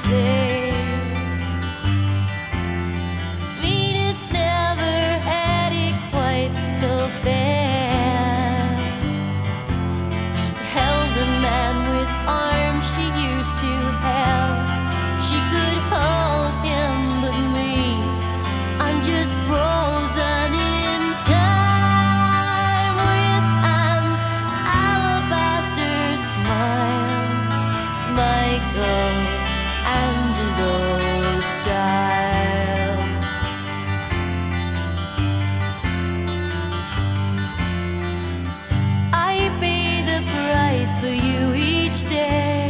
say. Venus never had it quite so bad. She held a man with arms she used to have. She could hold him, but me, I'm just frozen in time with an alabaster smile, Michelangelo style. I pay the price for you each day.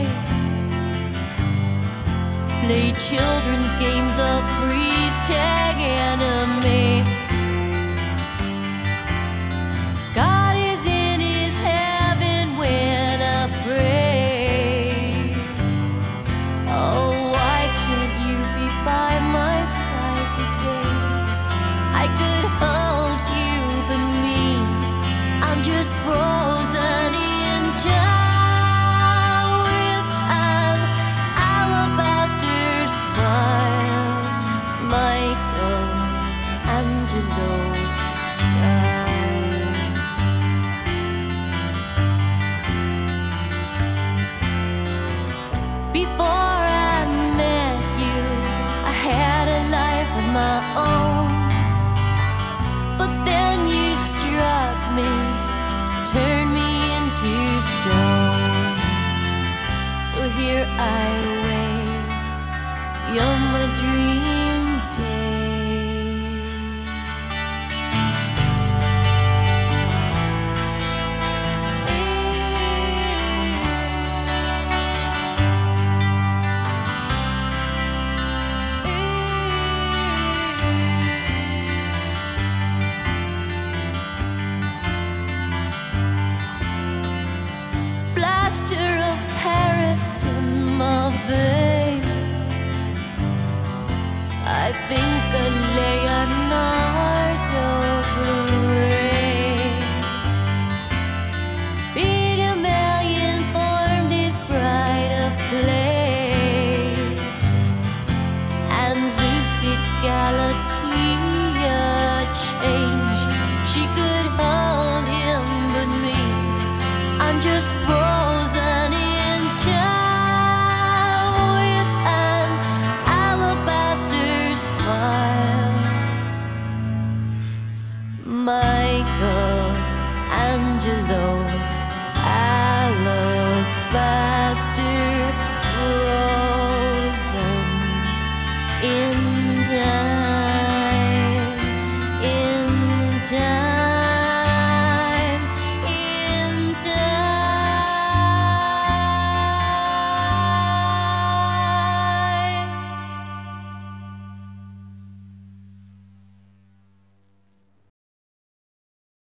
Play children's games of freeze tag anime. God is in his heaven when I pray. Oh, why can't you be by my side today? I could hold you, but me, I'm just frozen in time with an alabaster smile, Michelangelo style. Before I met you, I had a life of my own. But then you struck me, turned me into stone. So here I wait, you're my dream day. Plaster of Paris in my veins. I think of Leonardo brain. Pygmalion formed his bride of clay, and Zeus did Galatea change. She could hold him, but me, I'm just